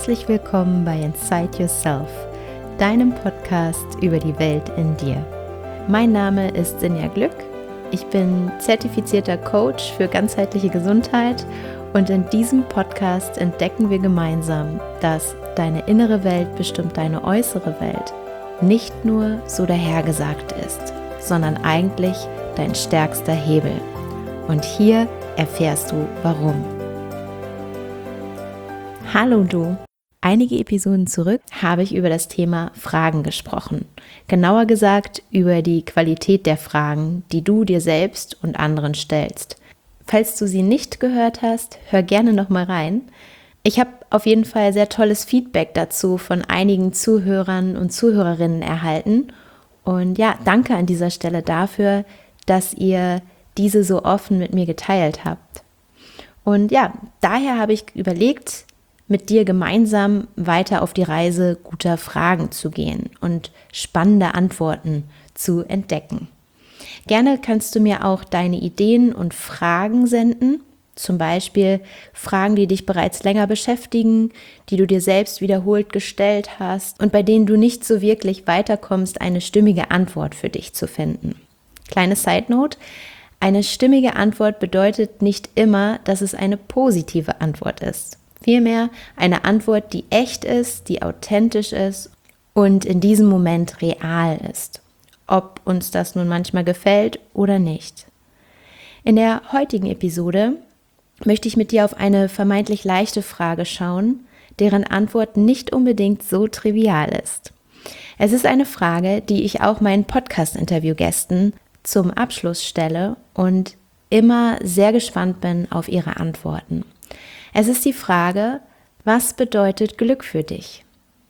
herzlich willkommen bei Inside Yourself, deinem Podcast über die Welt in dir. Mein Name ist Sinja Glück, ich bin zertifizierter Coach für ganzheitliche Gesundheit und in diesem Podcast entdecken wir gemeinsam, dass deine innere Welt bestimmt deine äußere Welt nicht nur so dahergesagt ist, sondern eigentlich dein stärkster Hebel. Und hier erfährst du, warum. Hallo du! Einige Episoden zurück habe ich über das Thema Fragen gesprochen. Genauer gesagt über die Qualität der Fragen, die du dir selbst und anderen stellst. Falls du sie nicht gehört hast, hör gerne nochmal rein. Ich habe auf jeden Fall sehr tolles Feedback dazu von einigen Zuhörern und Zuhörerinnen erhalten. Und ja, danke an dieser Stelle dafür, dass ihr diese so offen mit mir geteilt habt. Und ja, daher habe ich überlegt, mit dir gemeinsam weiter auf die Reise guter Fragen zu gehen und spannende Antworten zu entdecken. Gerne kannst du mir auch deine Ideen und Fragen senden, zum Beispiel Fragen, die dich bereits länger beschäftigen, die du dir selbst wiederholt gestellt hast und bei denen du nicht so wirklich weiterkommst, eine stimmige Antwort für dich zu finden. Kleine Side Note: Eine stimmige Antwort bedeutet nicht immer, dass es eine positive Antwort ist. Vielmehr eine Antwort, die echt ist, die authentisch ist und in diesem Moment real ist. Ob uns das nun manchmal gefällt oder nicht. In der heutigen Episode möchte ich mit dir auf eine vermeintlich leichte Frage schauen, deren Antwort nicht unbedingt so trivial ist. Es ist eine Frage, die ich auch meinen Podcast-Interview-Gästen zum Abschluss stelle und immer sehr gespannt bin auf ihre Antworten. Es ist die Frage, was bedeutet Glück für dich?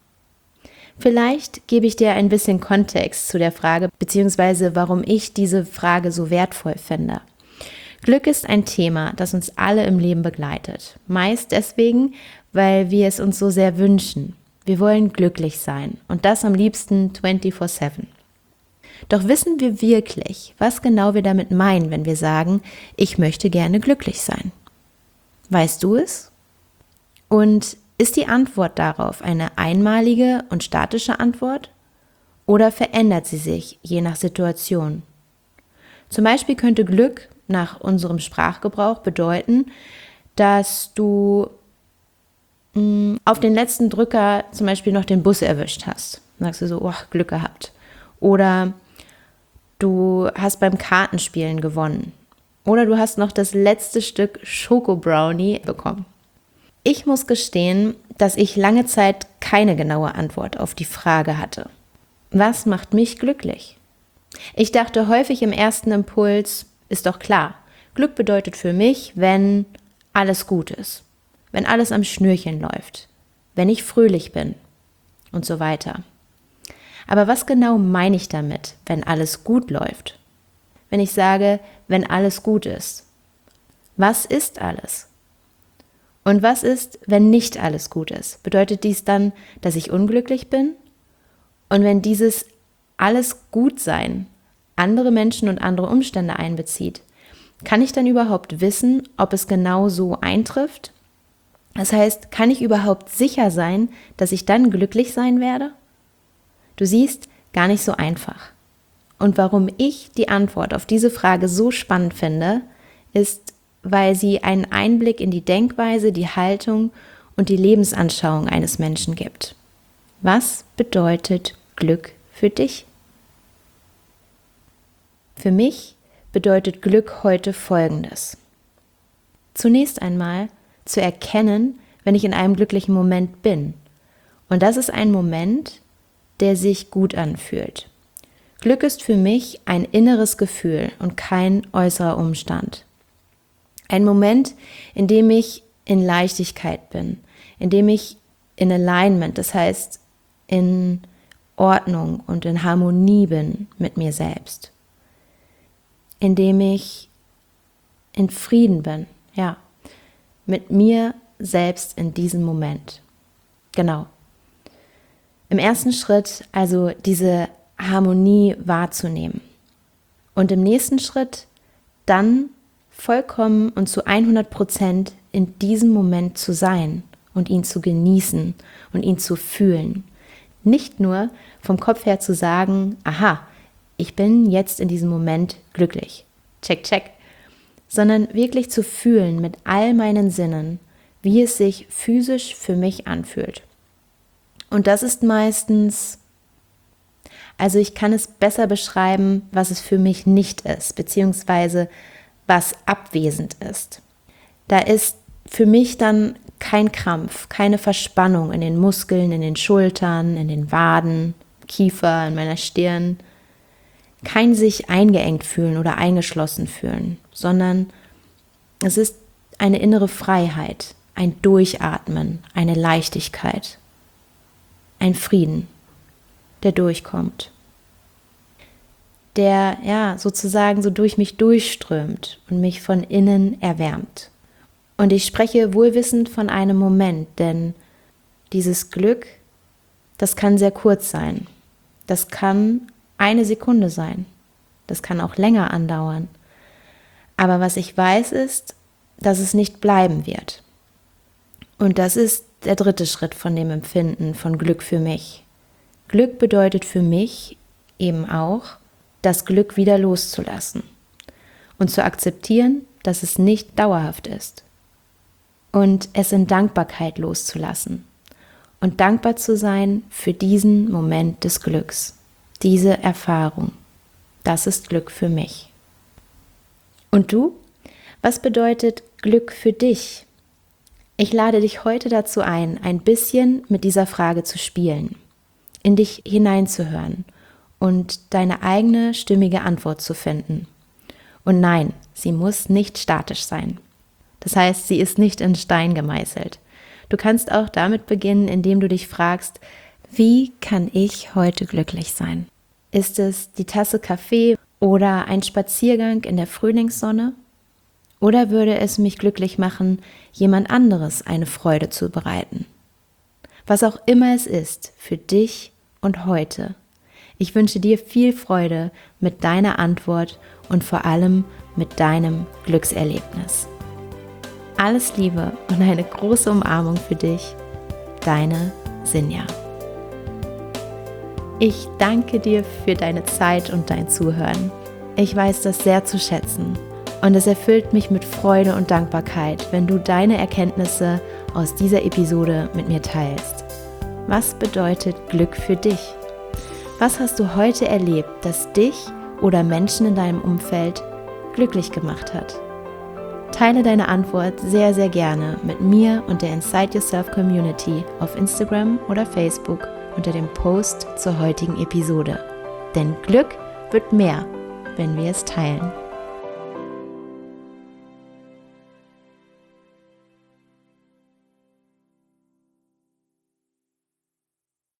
Vielleicht gebe ich dir ein bisschen Kontext zu der Frage, beziehungsweise warum ich diese Frage so wertvoll finde. Glück ist ein Thema, das uns alle im Leben begleitet. Meist deswegen, weil wir es uns so sehr wünschen. Wir wollen glücklich sein und das am liebsten 24/7. Doch wissen wir wirklich, was genau wir damit meinen, wenn wir sagen, ich möchte gerne glücklich sein? Weißt du es? Und ist die Antwort darauf eine einmalige und statische Antwort? Oder verändert sie sich je nach Situation? Zum Beispiel könnte Glück nach unserem Sprachgebrauch bedeuten, dass du auf den letzten Drücker zum Beispiel noch den Bus erwischt hast. Dann sagst du so, oh, Glück gehabt. Oder du hast beim Kartenspielen gewonnen. Oder du hast noch das letzte Stück Schoko-Brownie bekommen. Ich muss gestehen, dass ich lange Zeit keine genaue Antwort auf die Frage hatte. Was macht mich glücklich? Ich dachte häufig im ersten Impuls, ist doch klar, Glück bedeutet für mich, wenn alles gut ist, wenn alles am Schnürchen läuft, wenn ich fröhlich bin und so weiter. Aber was genau meine ich damit, wenn alles gut läuft? Wenn ich sage, wenn alles gut ist. Was ist alles? Und was ist, wenn nicht alles gut ist? Bedeutet dies dann, dass ich unglücklich bin? Und wenn dieses alles Gutsein andere Menschen und andere Umstände einbezieht, kann ich dann überhaupt wissen, ob es genau so eintrifft? Das heißt, kann ich überhaupt sicher sein, dass ich dann glücklich sein werde? Du siehst, gar nicht so einfach. Und warum ich die Antwort auf diese Frage so spannend finde, ist, weil sie einen Einblick in die Denkweise, die Haltung und die Lebensanschauung eines Menschen gibt. Was bedeutet Glück für dich? Für mich bedeutet Glück heute Folgendes. Zunächst einmal zu erkennen, wenn ich in einem glücklichen Moment bin. Und das ist ein Moment, der sich gut anfühlt. Glück ist für mich ein inneres Gefühl und kein äußerer Umstand. Ein Moment, in dem ich in Leichtigkeit bin, in dem ich in Alignment, das heißt in Ordnung und in Harmonie bin mit mir selbst. In dem ich in Frieden bin, ja, mit mir selbst in diesem Moment. Genau. Im ersten Schritt also diese Harmonie wahrzunehmen. Und im nächsten Schritt dann vollkommen und zu 100% in diesem Moment zu sein und ihn zu genießen und ihn zu fühlen. Nicht nur vom Kopf her zu sagen, aha, ich bin jetzt in diesem Moment glücklich. Check, check. Sondern wirklich zu fühlen mit all meinen Sinnen, wie es sich physisch für mich anfühlt. Und das ist meistens, also ich kann es besser beschreiben, was es für mich nicht ist, beziehungsweise was abwesend ist. Da ist für mich dann kein Krampf, keine Verspannung in den Muskeln, in den Schultern, in den Waden, Kiefer, in meiner Stirn. Kein sich eingeengt fühlen oder eingeschlossen fühlen, sondern es ist eine innere Freiheit, ein Durchatmen, eine Leichtigkeit, ein Frieden, der durchkommt, der sozusagen so durch mich durchströmt und mich von innen erwärmt. Und ich spreche wohlwissend von einem Moment, denn dieses Glück, das kann sehr kurz sein. Das kann eine Sekunde sein. Das kann auch länger andauern. Aber was ich weiß ist, dass es nicht bleiben wird. Und das ist der dritte Schritt von dem Empfinden von Glück für mich. Glück bedeutet für mich eben auch, das Glück wieder loszulassen und zu akzeptieren, dass es nicht dauerhaft ist. Und es in Dankbarkeit loszulassen und dankbar zu sein für diesen Moment des Glücks, diese Erfahrung. Das ist Glück für mich. Und du? Was bedeutet Glück für dich? Ich lade dich heute dazu ein bisschen mit dieser Frage zu spielen, in dich hineinzuhören und deine eigene stimmige Antwort zu finden. Und nein, sie muss nicht statisch sein. Das heißt, sie ist nicht in Stein gemeißelt. Du kannst auch damit beginnen, indem du dich fragst, wie kann ich heute glücklich sein? Ist es die Tasse Kaffee oder ein Spaziergang in der Frühlingssonne? Oder würde es mich glücklich machen, jemand anderes eine Freude zu bereiten? Was auch immer es ist, für dich und heute. Ich wünsche dir viel Freude mit deiner Antwort und vor allem mit deinem Glückserlebnis. Alles Liebe und eine große Umarmung für dich, deine Sinja. Ich danke dir für deine Zeit und dein Zuhören. Ich weiß das sehr zu schätzen und es erfüllt mich mit Freude und Dankbarkeit, wenn du deine Erkenntnisse aus dieser Episode mit mir teilst. Was bedeutet Glück für dich? Was hast du heute erlebt, das dich oder Menschen in deinem Umfeld glücklich gemacht hat? Teile deine Antwort sehr, sehr gerne mit mir und der Inside Yourself Community auf Instagram oder Facebook unter dem Post zur heutigen Episode. Denn Glück wird mehr, wenn wir es teilen.